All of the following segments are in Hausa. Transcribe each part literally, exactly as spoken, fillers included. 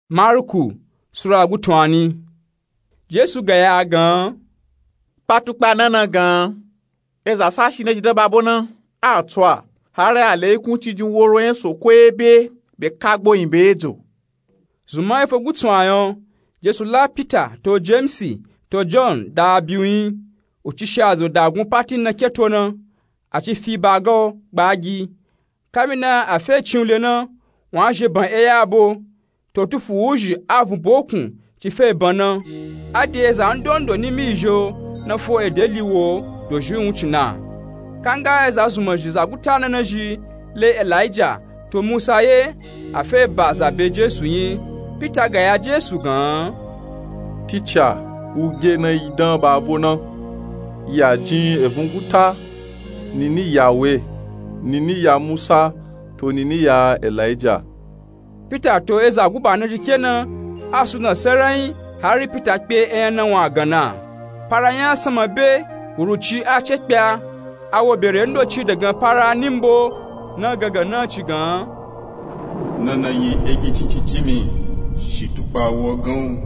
Marku sura gutwani. Yesu gaya gan patukpa nana gan eza sashi ne jide babona atwa hare ale kun tijun woro en sokwebe be kagbo imbe ezo zuma efo gutwayon Yesu la Peter to James to John da biwin ochishazo da gun pati na ketona ati fi bago gbagi kamina afe chinle na wan je ban eyabo to tufu uji avu bokun ti fe bana ade za ndondo ni mijo na fo edeliwo do ju china kanga za zuma jiza gutana na ji le Elijah to Musa ye afe baza be Jesu yin Peter ga ya Jesu gan teacher uje na idan babona ya jin evunguta nini yawe nini ya Musa to nini ya Elijah. Peter to eza guba na jikena asuna serai hari Peter pe ena wa gana paranya samabe uruchi achekpia awo bere ndo chi daga para nimbo na gaga na chigan nana yi egi chichichimi shitupa wogan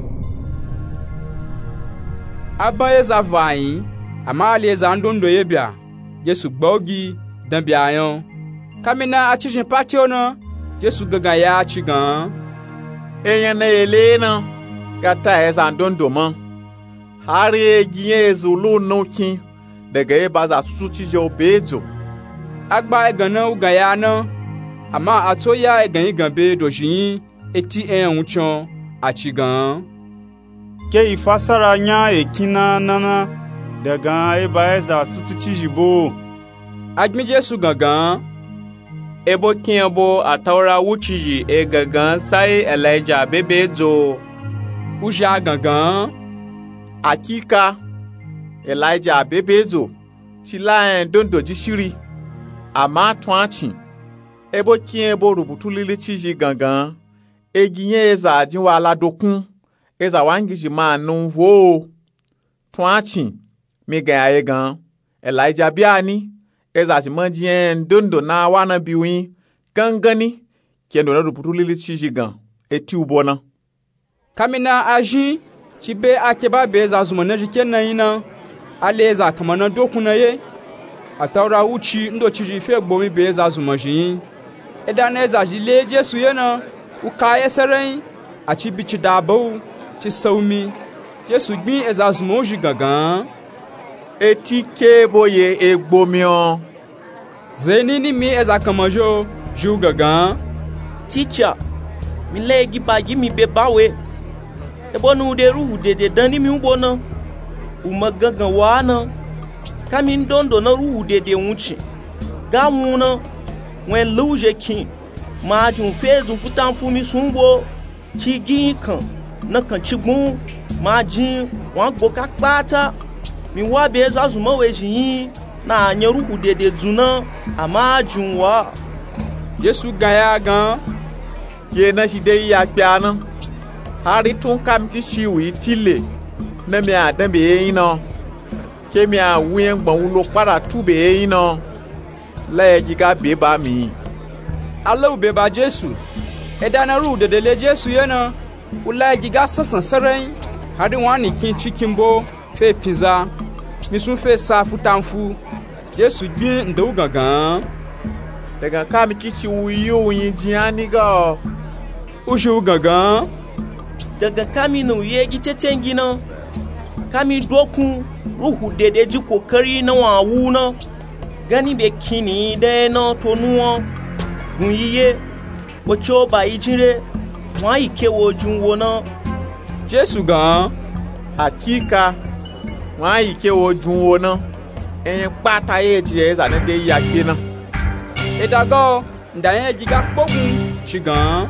aba eza vai amali eza ndondo yebia Yesu gbogi dan biayon kamina achijin pationa Yesu gaga ya chigan eyan na elena kata eza ndondo man hare giye zulu nokin daga e baza tutu tije obezo agba egana ugaya na ama atoya egan iganbe dojin eti en uchon achigan ke ifasara nya ekina nana daga e baeza tutu tijibo admi Yesu gangan ebo kiabo atawra wuchiji e gangan sai Elijah bebezo uja gangan akika Elijah bebezo chila en dondo jishiri ama twanchi ebo kiabo rubutu lili chiji gangan eginye eza ajinwa aladokun eza wangiji ma nunvo twanchi mega ayegan Elijah biani eza ti manjien dondo na wana biwin gangani kendo na ruputu lili chijigan eti ubona kamina aji chibe akeba beza zumana jikena ina aleza kamana dokuna ye atawra uchi ndo chiji fe gbomi beza zumaji edana eza jile Jesu yena ukaye seren achi bichi dabo ti saumi Yesu gbin eza zumoji gagan eti keboye egbomion zeni ni mi eza kamajo ju gagan teacher mi legi bagi mi be bawe ebonu de ruhu de de dani mi ubona uma gagan wana kamin dondo na ruhu de de unchi gamuna wen luje kin ma jun fezu futan fumi sunbo chigin kan na kan chigun ma jin wan go kakpata mi wa be za zuma wejin na nyeruhu dede zuna ama junwa Yesu gaya gan ye na shide ya piana hari tun kam ki shiwi tile na mi adan be yin no ke mi awin gbon wulo para tu be yin no la giga be ba mi Allah be ba Jesu edana ru dede le Jesu yena ula giga sasan saren hari wani kin chikimbo fe pizza misun fe sa futanfu Yesu gbin ndo gangan daga kam kichi wuyo yin jiani ga uju gangan daga kami no yegi tetengi na kami dokun ruhu dede ji kokari na wawu na gani be kini de na tonuo gunyiye ocho ba ijire wa ikewo junwo na Jesu gan hakika wa ikewo junwo na en pata ye ti eza ne de ya kina edago ndayen jiga pogun chigan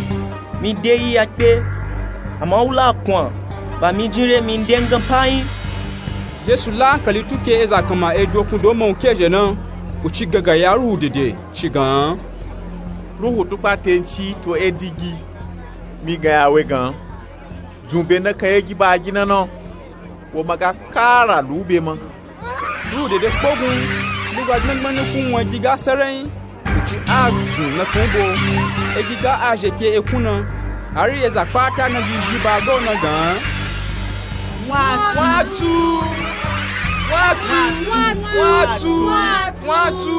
mi de ya pe amaula kwa ba mi jire mi ndengan pai Yesu la kalituke eza kama edokun do mon keje na uchi gaga ya ru dede chigan ruhu tupa tenchi to edigi mi ga ya we gan zumbe na kayegi ba gina no wo maga kara lube ma ru dede pogun ligwa gbengben kun won jiga seren uchi azu na kunbo egiga ajeke ekuna ari eza kpata na jiji bago na gan watu watu watu watu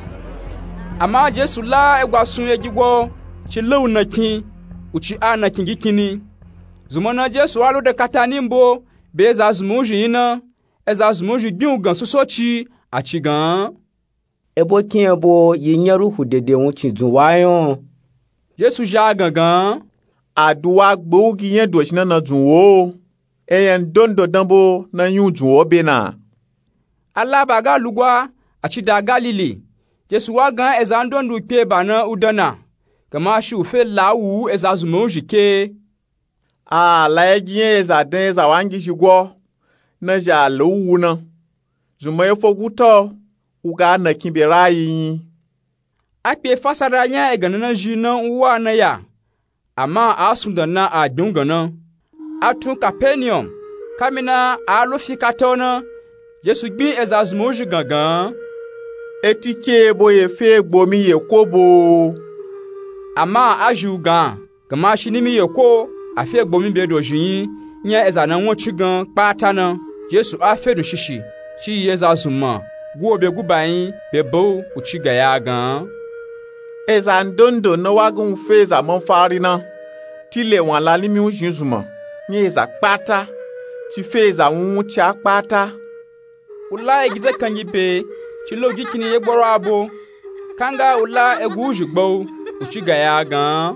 ama Jesu la egwasun ejigwo chilu na kin uchi ana kingikini zumona Jesu alu de katanimbo beza zumuji ina eza zumuji biungan sosochi achigan ebo kin ebo yinyaru hudede won chidun wayon Jesu ja gangan aduwa gbogi yen do shina na dun wo eyen dondo dambo na yun dun wo bena alabaga lugwa achida Galili Jesu wa gan eza ndondu pe bana udana kama shi ufe lawu eza zumuji ke a la ejien eza den eza wangi shigwo na ja lowu na zumaye foguto uga na kimberayi akpe fasara nya eganana jina uwa na ya ama asunda na adungana atun Capernaum kamina alofi katona Jesu gbi ezazmoji gangan etike boye fe gbomi ye kobo ama ajugan kama shinimi ye ko afi gbomi be dojin nya ezana wonchigan patana Jesu afedu shishi chi yezazuma guo be gubayin be bo uchiga ya gan eza ndondo na wagun feza monfarina tile wan la limi ujinzuma ni eza kpata ti feza wun cha kpata ula egize kanyi pe ti logi kini ye gboro abo kanga ula egu ujigbo uchiga ya gan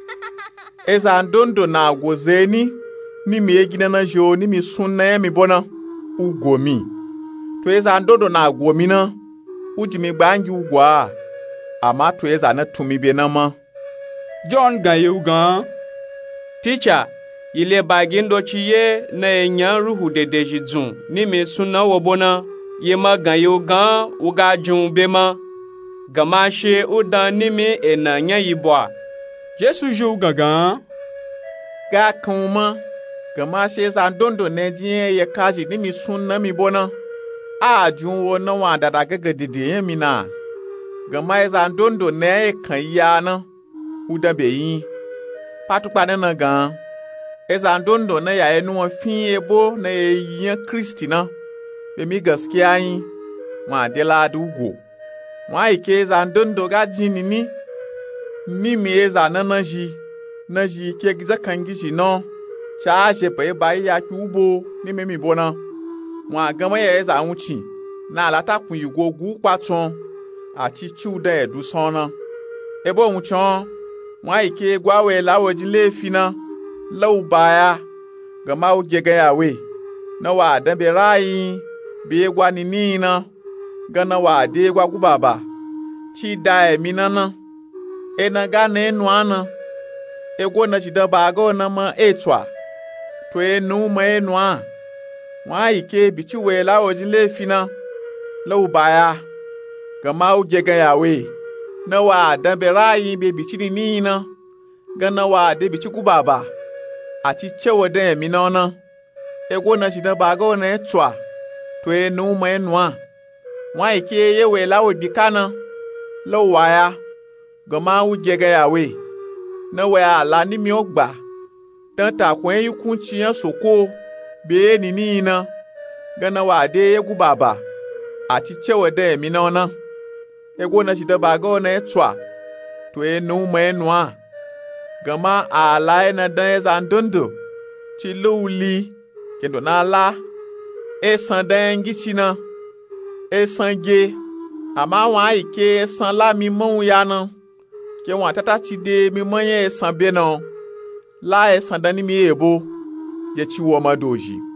eza ndondo na agwozeni ni mi egina na jo ni mi sunna mi bona ugomi to eza ndondo na agwomi na ujimi gbangi ugwa ama to eza na tumi be na ma John gan ye ugan Teacher ile bagindo chiye na enyan ruhu dede jidun ni mi sunna wobona ye ma gan ye ugan uga jun be ma gama she udan ni mi ena nya yibwa Jesu ju gangan ga kuma gama she za ndondo ne jin ye kaji ni mi sunna mi bona a jun wo na wa dada gaga dede ye mi na gama eza ndondo ne kan ya na udan be yin patupa na gan eza ndondo na ya enu fin ebo na yin Kristi na be mi gaskiya yin ma de la dugo wa ike eza ndondo ga jini ni ni mi eza na na ji na ji ke giza kan gishi no cha je pe ba ya tubo ni me mi bona wa gama ya eza unchi na alata kun yugo gu patun ati chuda edu sona ebo unchon wa ike gwawe lawo jile fina law baya gama u jega yawe na wa dan be rai be gwa ni nina gana wa de gwa gubaba chi da e minana ena ga na enu ana ego na chida bago na ma etwa to enu ma enu a wa ike bichi we lawo jile fina law baya gama u jega yawe na wa dan be rai be bichi ni nina gana wa de bichi kubaba ati chewo den mi nona ego na chida bago na etwa to enu ma enu a wa ike ye we lawo bikana lo waya gama u jega yawe na we ala ni mi ogba tan ta kwen yikun chiyan soko be ni ni na gana wa de yegu baba ati chewo den mi nona ego na chida bago na etwa to enu ma enu a gama ala na dan eza ndondo ti luli kendo na la esan dan gichina esan ge ama wa ike esan la mi mon ya na ke wa tata ti de mi mon ye esan be na la esan dan ni mi ebo ye ti wo madoji